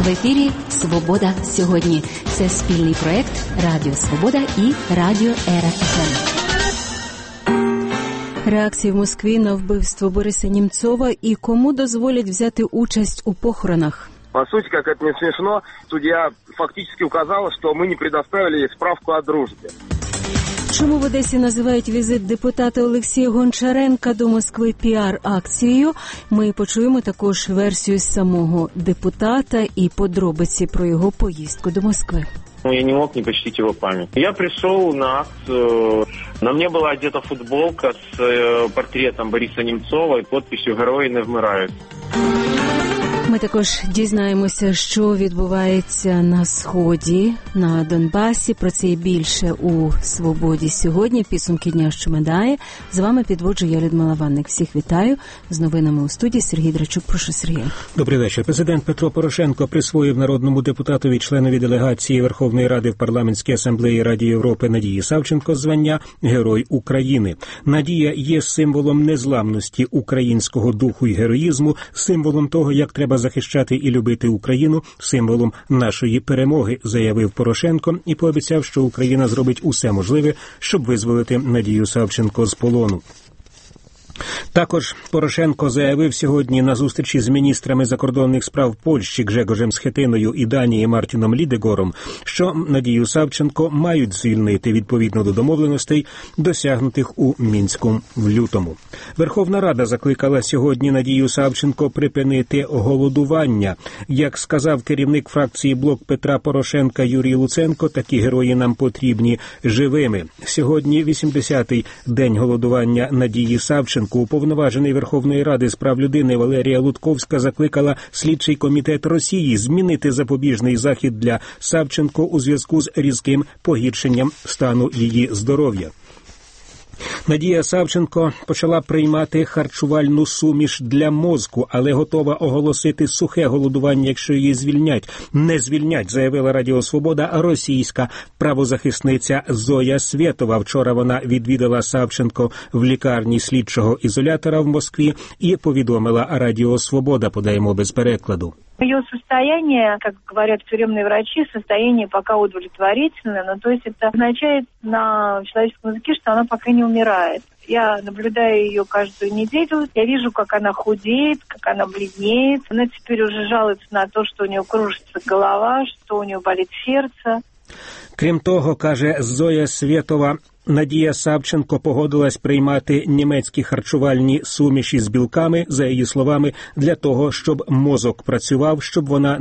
В ефірі «Свобода сьогодні». Це спільний проєкт Радіо Свобода і Радіо Ера ФМ. Реакції в Москві на вбивство Бориса Німцова і кому дозволять взяти участь у похоронах. По сути, как это не смешно, судья фактически указала, что мы не предоставили ей справку о дружбе. Чому в Одесі називають візит депутата Олексія Гончаренка до Москви піар-акцією? Ми почуємо також версію самого депутата і подробиці про його поїздку до Москви. Я не мог не почтить его память. Я пришел на акцию, на мне была одета футболка с портретом Бориса Немцова и подписью «Герої не вмирають». Ми також дізнаємося, що відбувається на Сході, на Донбасі. Про це і більше у «Свободі сьогодні». Підсумки дня, що минає. З вами підводжу я, Людмила Ванник. Всіх вітаю. З новинами у студії Сергій Драчук. Прошу, Сергій. Добрий вечір. Президент Петро Порошенко присвоїв народному депутатові, членові делегації Верховної Ради в Парламентській асамблеї Ради Європи Надії Савченко звання Герой України. Надія є символом незламності українського духу і героїзму, символом того, як треба захищати і любити Україну, символом нашої перемоги, заявив Порошенко і пообіцяв, що Україна зробить усе можливе, щоб визволити Надію Савченко з полону. Також Порошенко заявив сьогодні на зустрічі з міністрами закордонних справ Польщі Гжегожем Схетиною і Данії Мартіном Лідегором, що Надію Савченко мають звільнити відповідно до домовленостей, досягнутих у Мінську в лютому. Верховна Рада закликала сьогодні Надію Савченко припинити голодування. Як сказав керівник фракції «Блок Петра Порошенка» Юрій Луценко, такі герої нам потрібні живими. Сьогодні 80-й день голодування Надії Савченко. Уповноважений Верховної Ради з прав людини Валерія Лутковська закликала слідчий комітет Росії змінити запобіжний захід для Савченко у зв'язку з різким погіршенням стану її здоров'я. Надія Савченко почала приймати харчувальну суміш для мозку, але готова оголосити сухе голодування, якщо її звільнять. Не звільнять, заявила Радіо Свобода російська правозахисниця Зоя Свєтова. Вчора вона відвідала Савченко в лікарні слідчого ізолятора в Москві і повідомила Радіо Свобода, подаємо без перекладу. Ее состояние, как говорят тюремные врачи, состояние пока удовлетворительное, но то есть это означает на человеческом языке, что она пока не умирает. Я наблюдаю ее каждую неделю, я вижу, как она худеет, как она бледнеет. Она теперь уже жалуется на то, что у нее кружится голова, что у нее болит сердце. Крім того, каже Зоя Свєтова, Надія Савченко погодилась приймати німецькі харчувальні суміші з білками, за її словами, для того, щоб мозок працював, щоб вона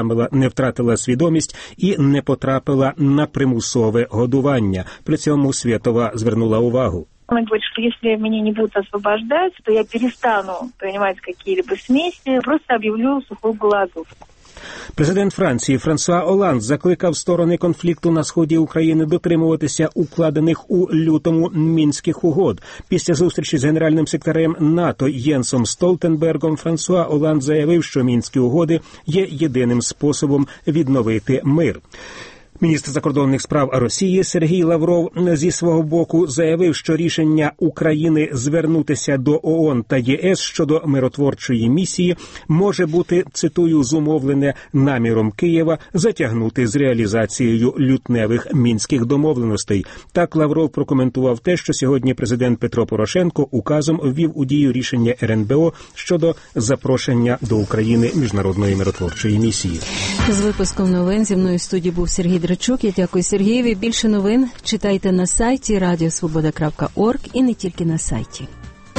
не втратила свідомість і не потрапила на примусове годування. При цьому Свєтова звернула увагу. Она говорит, что если меня не будут освобождать, то я перестану принимать какие-либо смеси, просто объявлю сухую голодовку. Президент Франції Франсуа Оланд закликав сторони конфлікту на сході України дотримуватися укладених у лютому Мінських угод. Після зустрічі з генеральним секретарем НАТО Єнсом Столтенбергом Франсуа Оланд заявив, що Мінські угоди є єдиним способом відновити мир. Міністр закордонних справ Росії Сергій Лавров зі свого боку заявив, що рішення України звернутися до ООН та ЄС щодо миротворчої місії може бути, цитую, зумовлене наміром Києва затягнути з реалізацією лютневих мінських домовленостей. Так Лавров прокоментував те, що сьогодні президент Петро Порошенко указом ввів у дію рішення РНБО щодо запрошення до України міжнародної миротворчої місії. З випуском новин зі мною в студії був Сергій Драчук. Я дякую Сергієві. Більше новин читайте на сайті radiosvoboda.org і не тільки на сайті.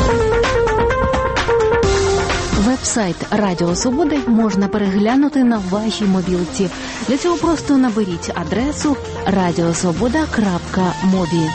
Веб-сайт Радіо Свободи можна переглянути на вашій мобілці. Для цього просто наберіть адресу radiosvoboda.mobi.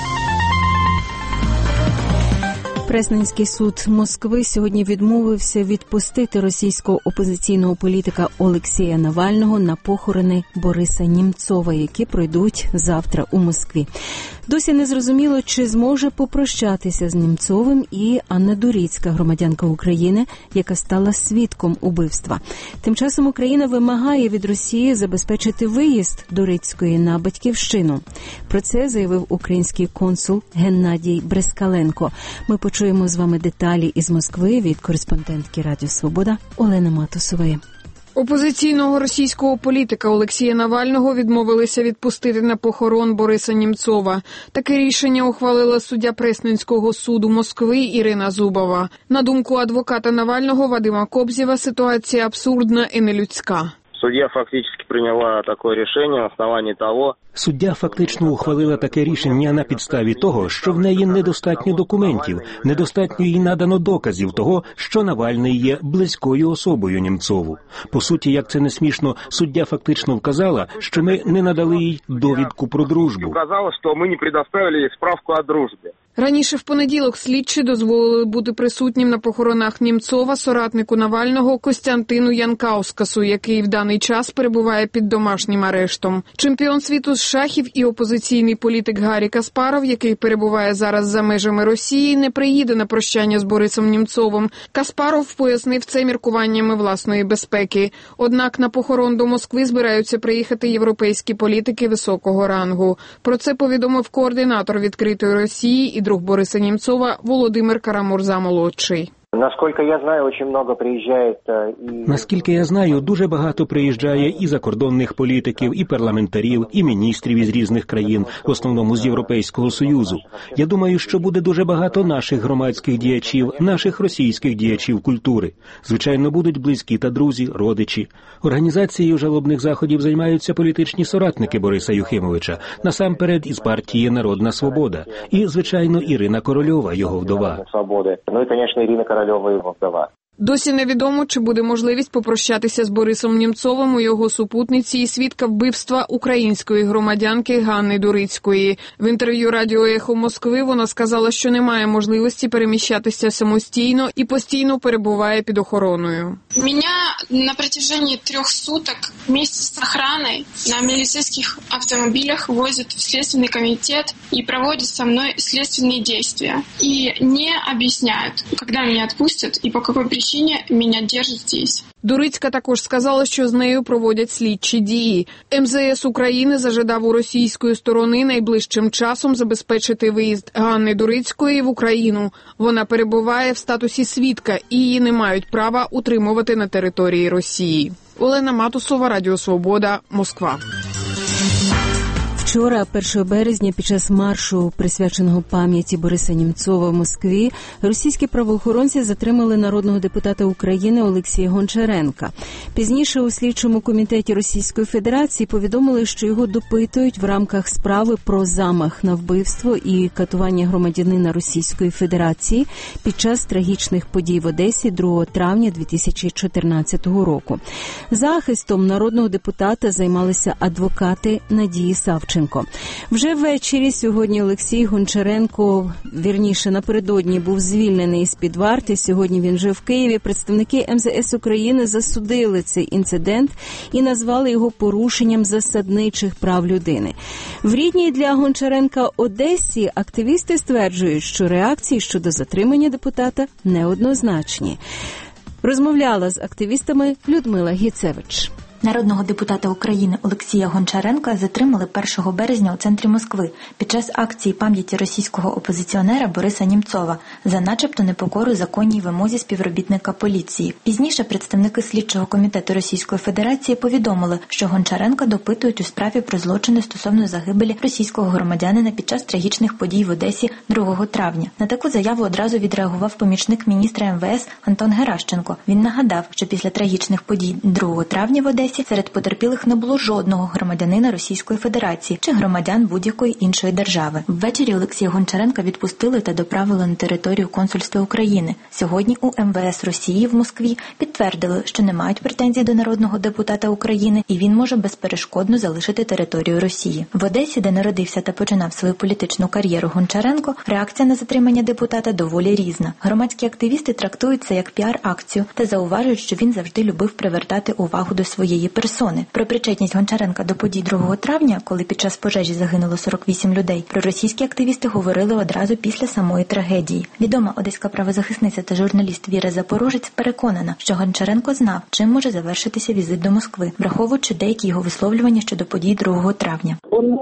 Пресненський суд Москви сьогодні відмовився відпустити російського опозиційного політика Олексія Навального на похорони Бориса Німцова, які пройдуть завтра у Москві. Досі не зрозуміло, чи зможе попрощатися з Німцовим і Анна Дуріцька, громадянка України, яка стала свідком убивства. Тим часом Україна вимагає від Росії забезпечити виїзд Дуріцької на батьківщину. Про це заявив український консул Геннадій Брескаленко. Ми почуємо з вами деталі із Москви від кореспондентки Радіо Свобода Олени Матусової. Опозиційного російського політика Олексія Навального відмовилися відпустити на похорон Бориса Німцова. Таке рішення ухвалила суддя Пресненського суду Москви Ірина Зубова. На думку адвоката Навального Вадима Кобзєва, ситуація абсурдна і нелюдська. Судья фактически приняла такое решение на основании того... Суддя фактично ухвалила таке рішення на підставі того, що в неї недостатньо документів, недостатньо їй надано доказів того, що Навальний є близькою особою Німцову. По суті, як це не смішно, суддя фактично вказала, що ми не надали їй довідку про дружбу. Вказала, що ми не предоставили їй справку о дружбі. Раніше в понеділок слідчі дозволили бути присутнім на похоронах Німцова соратнику Навального Костянтину Янкаускасу, який в даний час перебуває під домашнім арештом. Чемпіон світу з шахів і опозиційний політик Гаррі Каспаров, який перебуває зараз за межами Росії, не приїде на прощання з Борисом Німцовим. Каспаров пояснив це міркуваннями власної безпеки. Однак на похорон до Москви збираються приїхати європейські політики високого рангу. Про це повідомив координатор «Відкритої Росії» і друг Бориса Німцова Володимир Карамурза-молодший. Наскільки я знаю, дуже багато приїжджає і закордонних політиків, і парламентарів, і міністрів із різних країн, в основному з Європейського Союзу. Я думаю, що буде дуже багато наших громадських діячів, наших російських діячів культури. Звичайно, будуть близькі та друзі, родичі. Організацією жалобних заходів займаються політичні соратники Бориса Юхимовича, насамперед із партії «Народна свобода». І, звичайно, Ірина Корольова, його вдова. Ну і, звісно, Ірина Корольова, його вдова. Досі невідомо, чи буде можливість попрощатися з Борисом Німцовим у його супутниці і свідка вбивства української громадянки Ганни Дурицької. В інтерв'ю Радіо Ехо Москви вона сказала, що немає можливості переміщатися самостійно і постійно перебуває під охороною. Мене на протяжении 3 суток вместе с охраной на милицейских автомобилях возят в Следственный комитет и проводят со мной следственные действия. И не объясняют, когда меня отпустят и по какой причине меня держать здесь. Дурицька також сказала, що з нею проводять слідчі дії. МЗС України зажадав у російської сторони найближчим часом забезпечити виїзд Ганни Дурицької в Україну. Вона перебуває в статусі свідка і її не мають права утримувати на території Росії. Олена Матусова, Радіо Свобода, Москва. Вчора, 1 березня, під час маршу, присвяченого пам'яті Бориса Німцова в Москві, російські правоохоронці затримали народного депутата України Олексія Гончаренка. Пізніше у слідчому комітеті Російської Федерації повідомили, що його допитують в рамках справи про замах на вбивство і катування громадянина Російської Федерації під час трагічних подій в Одесі 2 травня 2014 року. Захистом народного депутата займалися адвокати Надії Савченко. Вже ввечері сьогодні Олексій Гончаренко, вірніше напередодні, був звільнений з-під варти. Сьогодні він вже в Києві. Представники МЗС України засудили цей інцидент і назвали його порушенням засадничих прав людини. В рідній для Гончаренка Одесі активісти стверджують, що реакції щодо затримання депутата неоднозначні. Розмовляла з активістами Людмила Гіцевич. Народного депутата України Олексія Гончаренка затримали 1 березня у центрі Москви під час акції пам'яті російського опозиціонера Бориса Німцова за начебто непокору законній вимозі співробітника поліції. Пізніше представники слідчого комітету Російської Федерації повідомили, що Гончаренка допитують у справі про злочини стосовно загибелі російського громадянина під час трагічних подій в Одесі 2 травня. На таку заяву одразу відреагував помічник міністра МВС Антон Геращенко. Він нагадав, що після трагічних подій 2 травня в Одесі серед потерпілих не було жодного громадянина Російської Федерації чи громадян будь-якої іншої держави. Ввечері Олексія Гончаренка відпустили та доправили на територію консульства України. Сьогодні у МВС Росії в Москві підтвердили, що не мають претензій до народного депутата України і він може безперешкодно залишити територію Росії. В Одесі, де народився та починав свою політичну кар'єру Гончаренко, реакція на затримання депутата доволі різна. Громадські активісти трактують це як піар-акцію та зауважують, що він завжди любив привертати увагу до своєї персони. Про причетність Гончаренка до подій 2 травня, коли під час пожежі загинуло 48 людей, проросійські активісти говорили одразу після самої трагедії. Відома одеська правозахисниця та журналіст Віра Запорожець переконана, що Гончаренко знав, чим може завершитися візит до Москви, враховуючи деякі його висловлювання щодо подій 2 травня. Он мог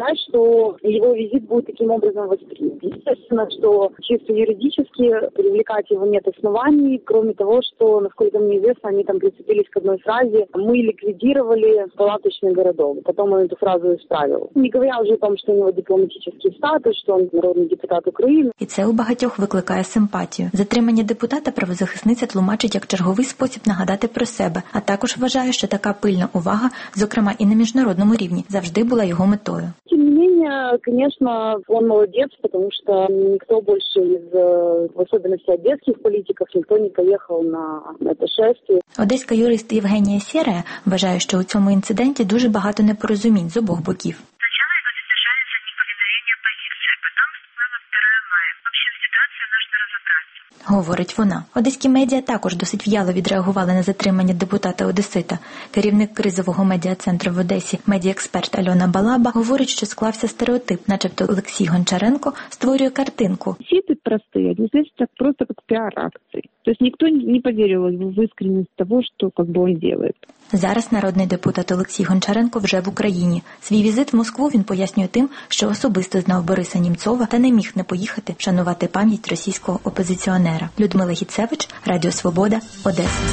считать, что его визит будет таким образом воспринят. Естественно, что чисто юридически привлекать его нет оснований, кроме того, что, насколько мне известно, они там прицепились к одной фразе: «Мы ликвидировали палаточный городок». Потом он эту фразу исправил. Не говоря уже о том, что у него дипломатический статус, что он народний депутат України. І це у багатьох викликає симпатію. Затримання депутата правозахисниця тлумачить як черговий спосіб нагадати про себе, а також вважає, що така пильна увага, зокрема і на міжнародному рівні, завжди була його метою. Тем не менее, конечно, он молодец, потому что никто больше из, в особенности одесских политиков, никто не поехал на это шествие. Одеська юрист Євгенія Сєрая вважає, що у цьому інциденті дуже багато непорозумінь з обох боків. Сначала его задержали за неповиновение позиции, потом всплыло 2 мая. В общем, ситуация нужно разобраться. Говорить вона. Одеські медіа також досить в'яло відреагували на затримання депутата-одесита. Керівник кризового медіа-центру в Одесі, медіаексперт Альона Балаба, говорить, що склався стереотип, начебто Олексій Гончаренко створює картинку. Сети простые, они значит просто как пиар-акции. То есть никто не поверил в искренность того, что как бы он делает. Зараз народний депутат Олексій Гончаренко вже в Україні. Свій візит в Москву він пояснює тим, що особисто знав Бориса Німцова та не міг не поїхати вшанувати пам'ять російського опозиціонера. Людмила Гіцевич, Радіо Свобода, Одеса.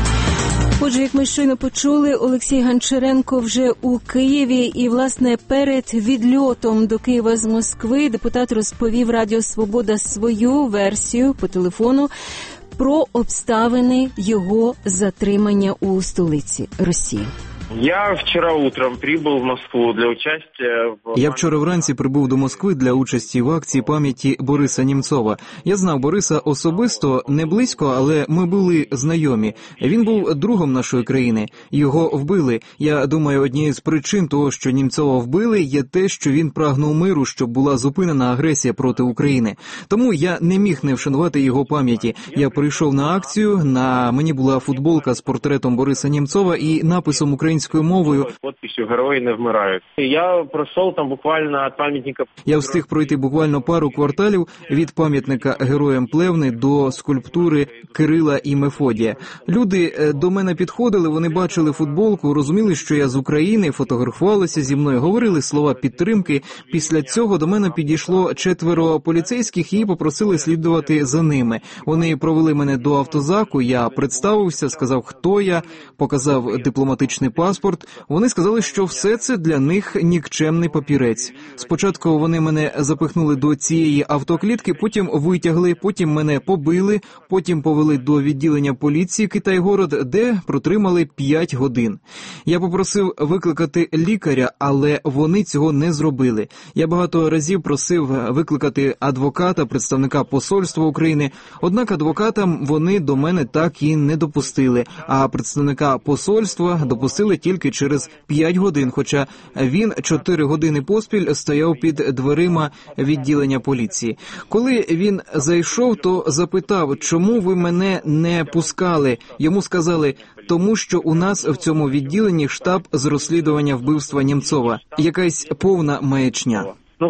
Отже, як ми щойно почули, Олексій Гончаренко вже у Києві і, власне, перед відльотом до Києва з Москви депутат розповів Радіо Свобода свою версію по телефону про обставини його затримання у столиці Росії. Я вчора утром прибув в Москву для участия в... Я вчора вранці прибув до Москви для участі в акції пам'яті Бориса Німцова. Я знав Бориса особисто, не близько, але ми були знайомі. Він був другом нашої країни. Його вбили. Я думаю, однією з причин того, що Німцова вбили, є те, що він прагнув миру, щоб була зупинена агресія проти України. Тому я не міг не вшанувати його пам'яті. Я прийшов на акцію, на мені була футболка з портретом Бориса Німцова і написом українською мовою. Подписью «Герої не вмирають». Я пройшов там буквально від пам'ятника. Я встиг пройти буквально пару кварталів від пам'ятника Героям Плевни до скульптури Кирила і Мефодія. Люди до мене підходили, вони бачили футболку, розуміли, що я з України, фотографувалися зі мною, говорили слова підтримки. Після цього до мене підійшло 4 поліцейських і попросили слідувати за ними. Вони провели мене до автозаку, я представився, сказав, хто я, показав дипломатичний паспорт. Вони сказали, що все це для них нікчемний папірець. Спочатку вони мене запихнули до цієї автоклітки, потім витягли, потім мене побили, потім повели до відділення поліції Китай-город, де протримали 5 годин. Я попросив викликати лікаря, але вони цього не зробили. Я багато разів просив викликати адвоката, представника посольства України, однак адвокатам вони до мене так і не допустили, а представника посольства допустили тільки через 5 годин, хоча він 4 години поспіль стояв під дверима відділення поліції. Коли він зайшов, то запитав, чому ви мене не пускали? Йому сказали, тому що у нас в цьому відділенні штаб з розслідування вбивства Німцова. Якась повна маячня.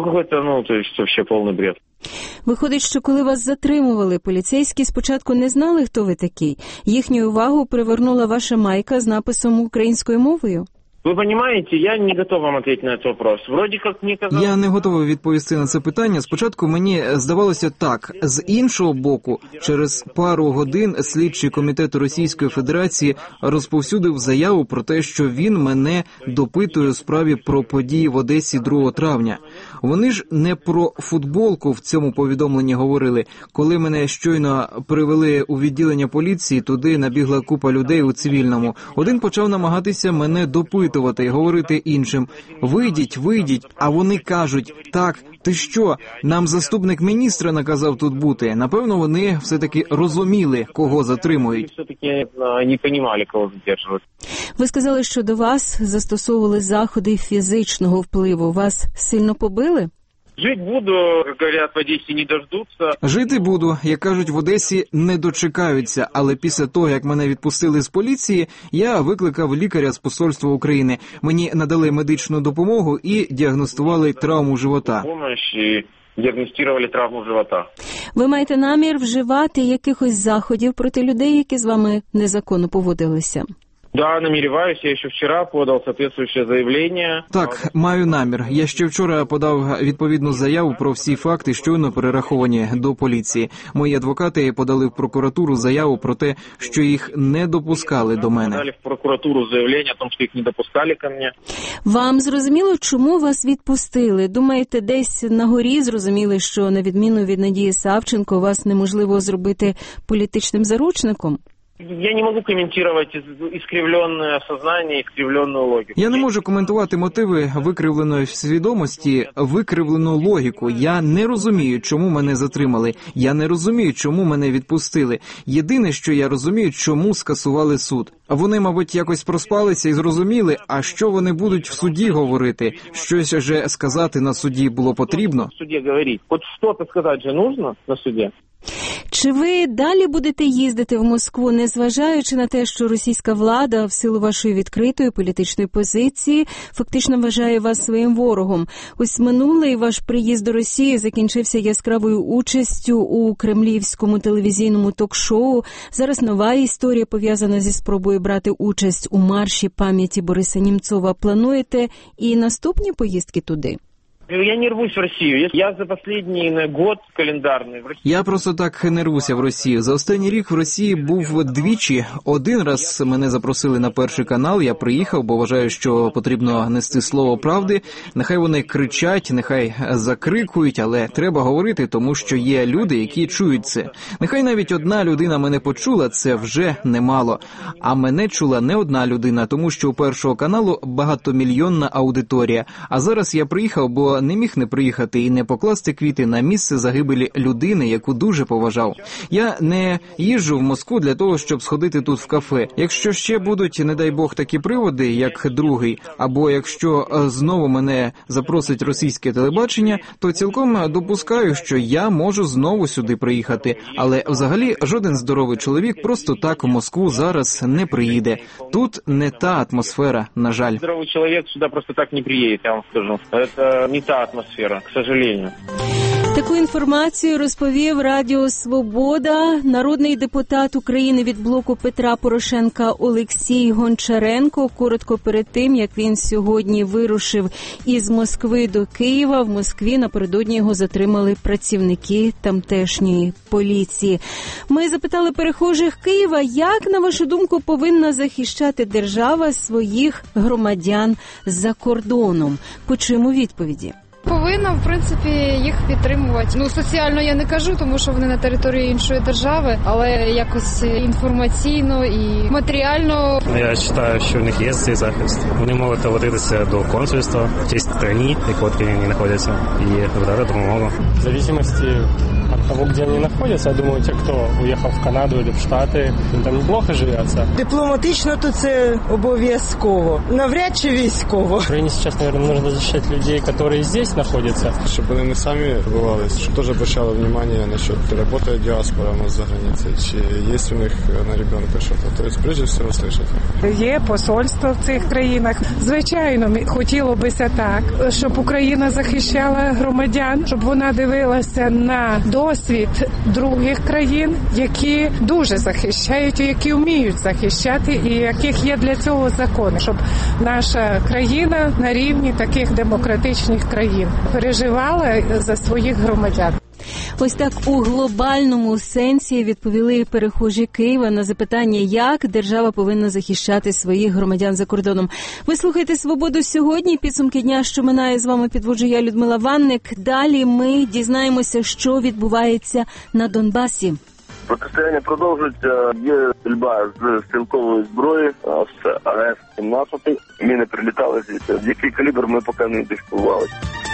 То есть вообще повний бред. Виходить, що коли вас затримували, поліцейські спочатку не знали, хто ви такий. Їхню увагу привернула ваша майка з написом українською мовою? Ви розумієте, я не готовий вам відповісти на цей вопрос. Вроді як мені казалось... Я не готовий відповісти на це питання. Спочатку мені здавалося так. З іншого боку, через пару годин слідчий комітет Російської Федерації розповсюдив заяву про те, що він мене допитує у справі про події в Одесі 2 травня. Вони ж не про футболку в цьому повідомленні говорили. Коли мене щойно привели у відділення поліції, туди набігла купа людей у цивільному. Один почав намагатися мене допитувати і говорити іншим: вийдіть, а вони кажуть, так, ти що, нам заступник міністра наказав тут бути. Напевно, вони все-таки розуміли, кого затримують. Все-таки не розуміли, кого задержують. Ви сказали, що до вас застосовували заходи фізичного впливу. Вас сильно побили? Жити буду, як говорять, в Одесі не дождуться. Жити буду, як кажуть, в Одесі не дочекаються. Але після того, як мене відпустили з поліції, я викликав лікаря з посольства України. Мені надали медичну допомогу і діагностували травму живота. Діагностували травму живота. Ви маєте намір вживати якихось заходів проти людей, які з вами незаконно поводилися? Да, намереваюсь. Я еще вчера подал соответствующее заявление. Так, маю намір. Я ще вчора подав відповідну заяву про всі факти, щойно перераховані до поліції. Мої адвокати подали в прокуратуру заяву про те, що їх не допускали до мене. Подали в прокуратуру заявление о том, что их не допускали ко мне. Вам зрозуміло, чому вас відпустили? Думаєте, десь на горі зрозуміли, що на відміну від Надії Савченко вас неможливо зробити політичним заручником? Я не можу коментувати іскривлене сознання, іскривлену логіку. Я не можу коментувати мотиви викривленої свідомості, викривлену логіку. Я не розумію, чому мене затримали. Я не розумію, чому мене відпустили. Єдине, що я розумію, чому скасували суд. Вони, мабуть, якось проспалися і зрозуміли, а що вони будуть в суді говорити. Щось же сказати на суді було потрібно. В суді говорити. Хоч щось сказати же нужно на суді. Чи ви далі будете їздити в Москву, незважаючи на те, що російська влада в силу вашої відкритої політичної позиції фактично вважає вас своїм ворогом? Ось минулий ваш приїзд до Росії закінчився яскравою участю у кремлівському телевізійному ток-шоу. Зараз нова історія пов'язана зі спробою брати участь у марші пам'яті Бориса Німцова. Плануєте і наступні поїздки туди? Я не рвусь в Росію. Я за останній год календарний в Росії. Я просто так не рвуся в Росію. За останній рік в Росії був двічі. Один раз мене запросили на Перший канал, я приїхав, бо вважаю, що потрібно нести слово правди. Нехай вони кричать, нехай закрикують, але треба говорити, тому що є люди, які чують це. Нехай навіть одна людина мене почула, це вже немало. А мене чула не одна людина, тому що у Першого каналу багатомільйонна аудиторія. А зараз я приїхав, бо не міг не приїхати і не покласти квіти на місце загибелі людини, яку дуже поважав. Я не їжджу в Москву для того, щоб сходити тут в кафе. Якщо ще будуть, не дай Бог, такі приводи, як другий, або якщо знову мене запросить російське телебачення, то цілком допускаю, що я можу знову сюди приїхати. Але взагалі жоден здоровий чоловік просто так в Москву зараз не приїде. Тут не та атмосфера, на жаль. Здоровий чоловік сюди просто так не приїде, я вам скажу. Це не та атмосфера, к сожалению. Таку інформацію розповів Радіо Свобода народний депутат України від блоку Петра Порошенка Олексій Гончаренко. Коротко перед тим, як він сьогодні вирушив із Москви до Києва, в Москві напередодні його затримали працівники тамтешньої поліції. Ми запитали перехожих Києва, як, на вашу думку, повинна захищати держава своїх громадян за кордоном. Почуємо відповіді. Повинна, в принципі, їх підтримувати. Соціально я не кажу, тому що вони на території іншої держави, але якось інформаційно і матеріально. Я вважаю, що в них є цей захист. Вони можуть звернутися до консульства в тій країні, в якій вони знаходяться, і надати допомогу. В зависимости от того, где они находятся, я думаю, те, кто уехал в Канаду или в Штаты, им там неплохо живется. Дипломатично то це обов'язково. Навряд чи військово. В Україні зараз, наверное, нужно защищать людей, которые здесь находятся. Щоб вони не самі бували, щоб теж обращали внимание насчет, работает диаспора у нас за границей, чи є у них на ребенка щось. Тобто, прежде всього, слышати. Є посольство в цих країнах. Звичайно, хотіло бися так, щоб Україна захищала громадян, щоб вона дивилася на досвід других країн, які дуже захищають, і які вміють захищати, і яких є для цього закони, щоб наша країна на рівні таких демократичних країн переживала за своїх громадян. Ось так у глобальному сенсі відповіли перехожі Києва на запитання, як держава повинна захищати своїх громадян за кордоном. Ви слухаєте «Свободу сьогодні». Підсумки дня, що минає, з вами підводжу я, Людмила Ванник. Далі ми дізнаємося, що відбувається на Донбасі. Протистояння продовжується. Є стрільба з стрілкової зброї, з АЕС-17. Міни прилітали звідси. Який калібр, ми поки не ідентифікували.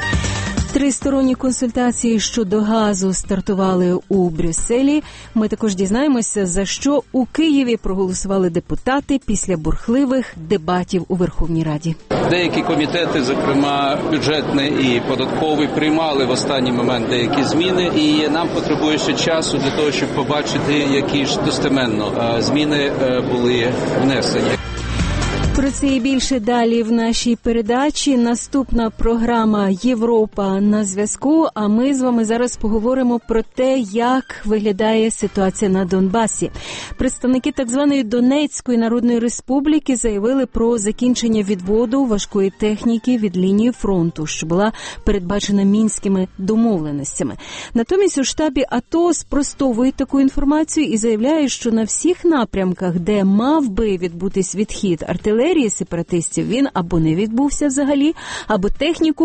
Тристоронні консультації щодо газу стартували у Брюсселі. Ми також дізнаємося, за що у Києві проголосували депутати після бурхливих дебатів у Верховній Раді. Деякі комітети, зокрема бюджетний і податковий, приймали в останній момент деякі зміни, і нам потребує ще часу для того, щоб побачити, які ж достеменно зміни були внесені. Про це і більше далі в нашій передачі. Наступна програма «Європа на зв'язку», а ми з вами зараз поговоримо про те, як виглядає ситуація на Донбасі. Представники так званої Донецької Народної Республіки заявили про закінчення відводу важкої техніки від лінії фронту, що була передбачена мінськими домовленостями. Натомість у штабі АТО спростовують таку інформацію і заявляють, що на всіх напрямках, де мав би відбутись відхід артилерії сепаратистів, він або не відбувся взагалі, або техніку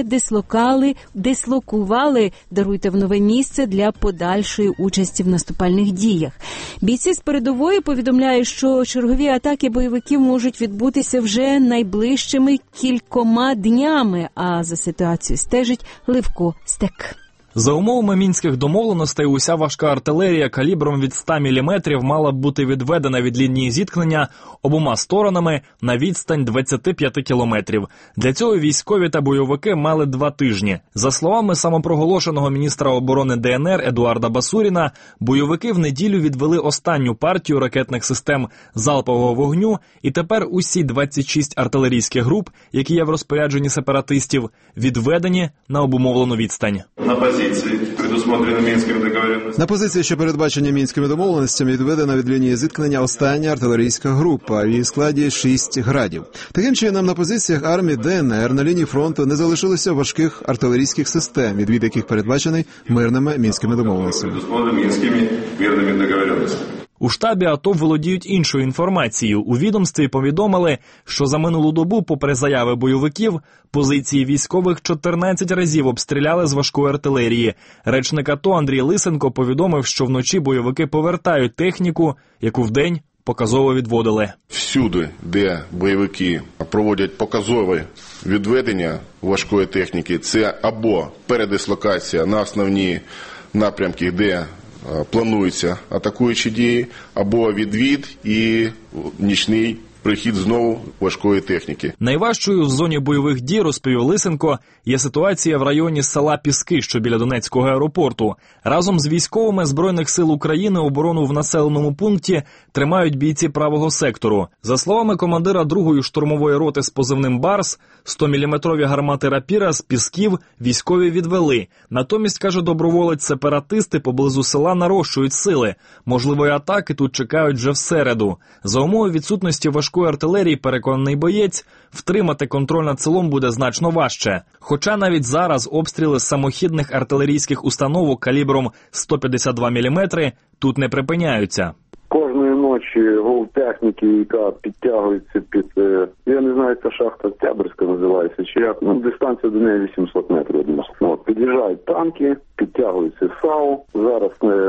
дислокували, даруйте, в нове місце для подальшої участі в наступальних діях. Бійці з передової повідомляють, що чергові атаки бойовиків можуть відбутися вже найближчими кількома днями, а за ситуацією стежить Левко Стек. За умовами мінських домовленостей, уся важка артилерія калібром від 100 мм мала б бути відведена від лінії зіткнення обома сторонами на відстань 25 кілометрів. Для цього військові та бойовики мали 2 тижні. За словами самопроголошеного міністра оборони ДНР Едуарда Басуріна, бойовики в неділю відвели останню партію ракетних систем залпового вогню, і тепер усі 26 артилерійських груп, які є в розпорядженні сепаратистів, відведені на обумовлену відстань. На позиції, що передбачені мінськими домовленостями, відведена від лінії зіткнення остання артилерійська група, в її складі 6 градів. Таким чином, на позиціях армії ДНР на лінії фронту не залишилося важких артилерійських систем, відвід яких передбачений мирними мінськими домовленостями. У штабі АТО володіють іншою інформацією. У відомстві повідомили, що за минулу добу, попри заяви бойовиків, позиції військових 14 разів обстріляли з важкої артилерії. Речник АТО Андрій Лисенко повідомив, що вночі бойовики повертають техніку, яку вдень показово відводили. Всюди, де бойовики проводять показове відведення важкої техніки, це або передислокація на основні напрямки, де плануються атакуючі дії, або відвід і нічний прихід знову важкої техніки. Найважчою в зоні бойових дій, розповів Лисенко, є ситуація в районі села Піски, що біля Донецького аеропорту. Разом з військовими Збройних сил України оборону в населеному пункті тримають бійці правого сектору. За словами командира 2-ї штурмової роти з позивним «Барс», 100-мм гармати «Рапіра» з Пісків військові відвели. Натомість, каже доброволець, сепаратисти поблизу села нарощують сили. Можливої атаки тут чекають вже в середу. За умови відсутності важкої артилерії, переконаний боєць, втримати контроль над селом буде значно важче. Хоча навіть зараз обстріли з самохідних артилерійських установок калібром 152 мм тут не припиняються. Кожної ночі голтехніки, яка підтягується під, я не знаю, ця шахта Октябрьська називається, чи як, дистанція до неї 800 метрів. Під'їжджають танки, підтягується САУ. Зараз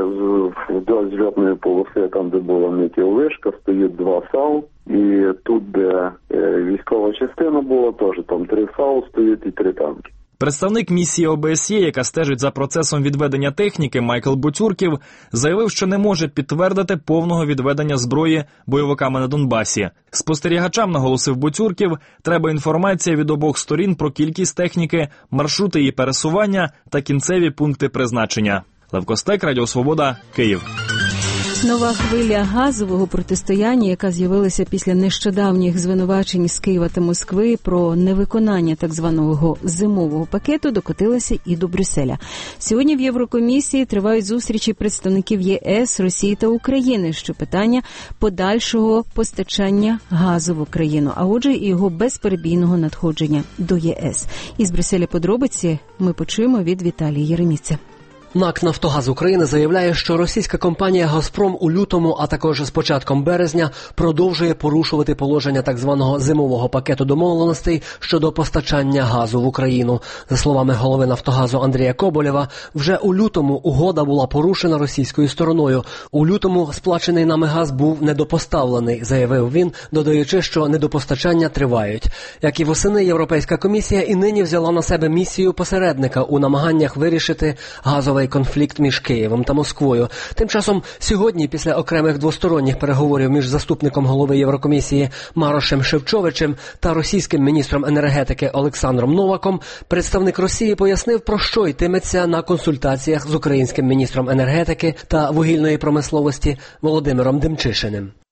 до зльотної полоси, там де була метеовишка, стоїть 2 САУ. І тут, де військова частина була, теж там 3 САУ стоїть і 3 танки. Представник місії ОБСЄ, яка стежить за процесом відведення техніки, Майкл Бутюрків, заявив, що не може підтвердити повного відведення зброї бойовиками на Донбасі. Спостерігачам, наголосив Бутюрків, треба інформація від обох сторін про кількість техніки, маршрути її пересування та кінцеві пункти призначення. Левко Стек, Радіо Свобода, Київ. Нова хвиля газового протистояння, яка з'явилася після нещодавніх звинувачень з Києва та Москви про невиконання так званого зимового пакету, докотилася і до Брюсселя. Сьогодні в Єврокомісії тривають зустрічі представників ЄС, Росії та України, що питання подальшого постачання газу в Україну, а отже і його безперебійного надходження до ЄС. Із Брюсселя подробиці ми почуємо від Віталія Єреміця. НАК «Нафтогаз України» заявляє, що російська компанія «Газпром» у лютому, а також з початком березня, продовжує порушувати положення так званого зимового пакету домовленостей щодо постачання газу в Україну. За словами голови «Нафтогазу» Андрія Коболєва, вже у лютому угода була порушена російською стороною. У лютому сплачений нами газ був недопоставлений, заявив він, додаючи, що недопостачання тривають. Як і восени, Європейська комісія і нині взяла на себе місію посередника у намаганнях вирішити газовий конфлікт між Києвом та Москвою. Тим часом сьогодні, після окремих двосторонніх переговорів між заступником голови Єврокомісії Марошем Шевчовичем та російським міністром енергетики Олександром Новаком, представник Росії пояснив, про що йтиметься на консультаціях з українським міністром енергетики та вугільної промисловості Володимиром Демчишиним.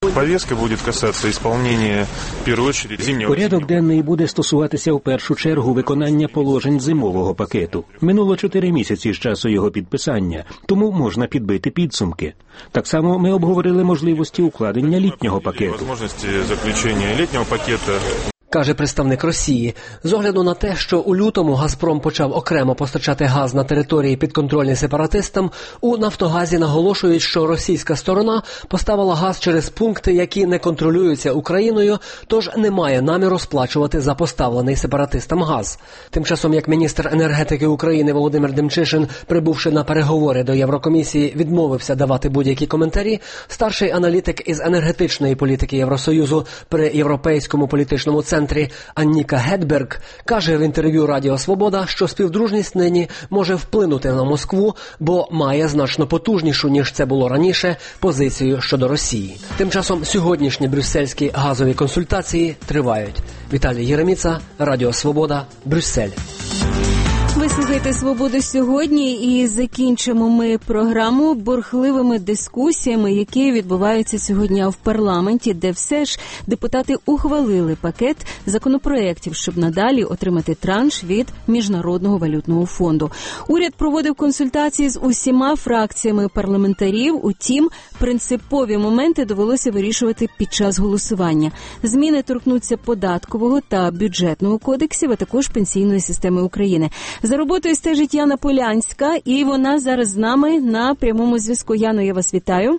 Повестка буде касатися виконання, в першу чергу, зимнього. Порядок денний буде стосуватися в першу чергу виконання положень зимового пакету. Минуло 4 місяці з часу його підписання, тому можна підбити підсумки. Так само ми обговорили можливості укладення літнього пакету. Можливості заключення літнього пакету. Каже представник Росії. З огляду на те, що у лютому «Газпром» почав окремо постачати газ на території підконтрольні сепаратистам, у «Нафтогазі» наголошують, що російська сторона поставила газ через пункти, які не контролюються Україною, тож немає наміру сплачувати за поставлений сепаратистам газ. Тим часом, як міністр енергетики України Володимир Демчишин, прибувши на переговори до Єврокомісії, відмовився давати будь-які коментарі, старший аналітик із енергетичної політики Євросоюзу при Європейському політичному центрі Анніка Гетберг каже в інтерв'ю Радіо Свобода, що співдружність нині може вплинути на Москву, бо має значно потужнішу, ніж це було раніше, позицію щодо Росії. Тим часом сьогоднішні брюссельські газові консультації тривають. Віталій Єреміца, Радіо Свобода, Брюссель. Ви слухаєте «Свободу сьогодні» і закінчимо ми програму бурхливими дискусіями, які відбуваються сьогодні в парламенті, де все ж депутати ухвалили пакет законопроєктів, щоб надалі отримати транш від Міжнародного валютного фонду. Уряд проводив консультації з усіма фракціями парламентарів, утім, принципові моменти довелося вирішувати під час голосування. Зміни торкнуться податкового та бюджетного кодексів, а також пенсійної системи України. За роботою стежить Яна Полянська, і вона зараз з нами на прямому зв'язку. Яно, я вас вітаю.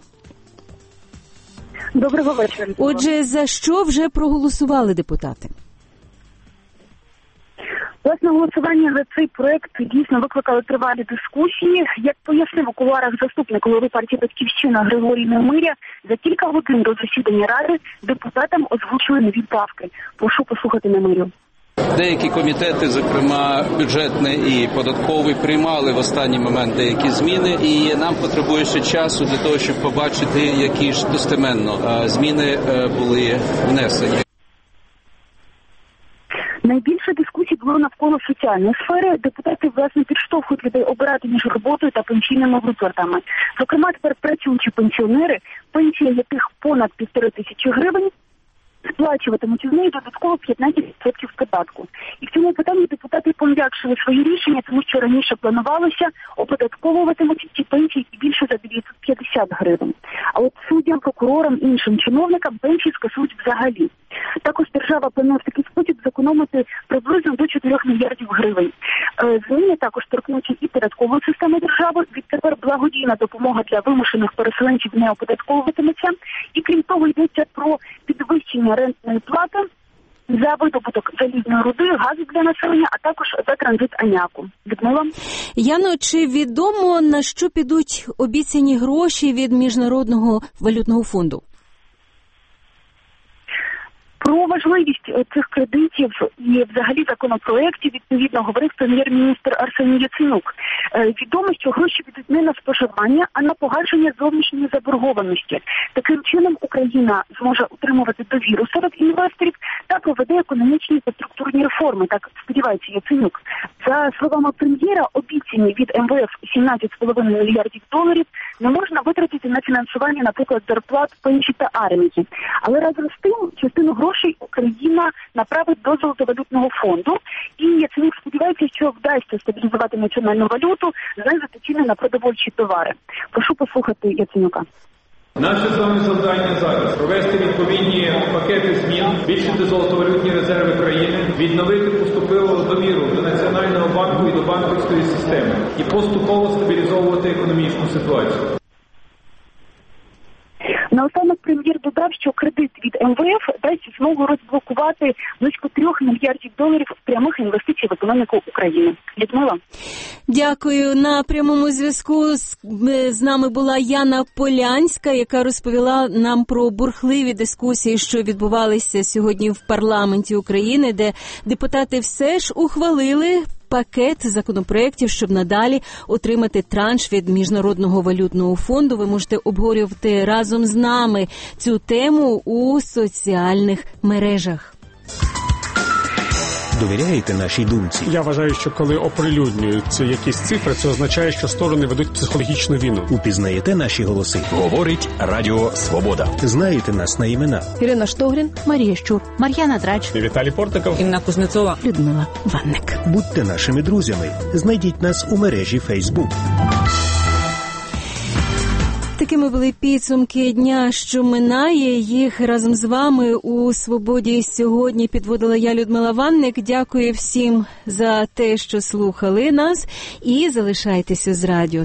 Доброго вечора. Отже, за що вже проголосували депутати? Власне, голосування за цей проект дійсно викликало тривалі дискусії. Як пояснив у кулуарах заступник голови партії «Батьківщина» Григорій Немиря, за кілька годин до засідання Ради депутатам озвучили нові правки. Прошу послухати Немирю. Деякі комітети, зокрема бюджетний і податковий, приймали в останній момент деякі зміни, і нам потребує ще часу для того, щоб побачити, які ж достеменно зміни були внесені. Найбільше дискусій було навколо соціальної сфери. Депутати, власне, підштовхують людей обирати між роботою та пенсійними виплатами. Зокрема, тепер працюючі пенсіонери, пенсія яких понад 1500 гривень, сплачуватимуть із неї додатково 15% податку. І в цьому питанні депутати пом'якшили свої рішення, тому що раніше планувалося оподатковуватимуть ці пенсії більше за 950 гривень. А от суддям, прокурорам і іншим чиновникам пенсії скасують взагалі. Також держава планує в такий спосіб зекономити приблизно до 4 мільярдів гривень. Зміни також торкнуться і податкової системи держави. Відтепер благодійна допомога для вимушених переселенців не оподатковуватиметься. І крім того, йдеться про підвищення рентної плати за видобуток залізної руди, газу для населення, а також за транзит аміаку. Людмила? Яно, чи відомо, на що підуть обіцяні гроші від Міжнародного валютного фонду? Про важливість цих кредитів і взагалі законопроєктів відповідно говорив прем'єр-міністр Арсеній Яценюк. Відомо, що гроші підуть не на споживання, а на погашення зовнішньої заборгованості. Таким чином Україна зможе утримувати довіру серед інвесторів та проведе економічні та структурні реформи, так сподівається Яценюк. За словами прем'єра, обіцяні від МВФ 17,5 мільярдів доларів не можна витратити на фінансування, наприклад, зарплат, пенсій та армії. Але разом з тим, частину грошей Україна направить до Золотовалютного фонду. І Яценюк сподівається, що вдасться стабілізувати національну валюту, знизити ціни на продовольчі товари. Прошу послухати Яценюка. Наше з вами завдання зараз – провести відповідні пакети змін, збільшити золотовалютні резерви країни, відновити поступову довіру до Національного банку і до банківської системи і поступово стабілізовувати економічну ситуацію. Наостанок прем'єр додав, що кредит від МВФ дасть змогу розблокувати близько 3 мільярдів доларів прямих інвестицій в економіку України. Людмила? Дякую. На прямому зв'язку з нами була Яна Полянська, яка розповіла нам про бурхливі дискусії, що відбувалися сьогодні в парламенті України, де депутати все ж ухвалили пакет законопроєктів, щоб надалі отримати транш від Міжнародного валютного фонду. Ви можете обговорювати разом з нами цю тему у соціальних мережах. Довіряєте нашій думці? Я вважаю, що коли оприлюднюються якісь цифри, це означає, що сторони ведуть психологічну війну. Упізнаєте наші голоси? Говорить Радіо Свобода. Знаєте нас на імена? Ірина Штогрін, Марія Щур, Мар'яна Драч, Віталій Портников, Інна Кузнецова, Людмила Ванник. Будьте нашими друзями. Знайдіть нас у мережі Facebook. Такими були підсумки дня, що минає. Їх разом з вами у «Свободі» сьогодні підводила я, Людмила Ванник. Дякую всім за те, що слухали нас. І залишайтеся з радіо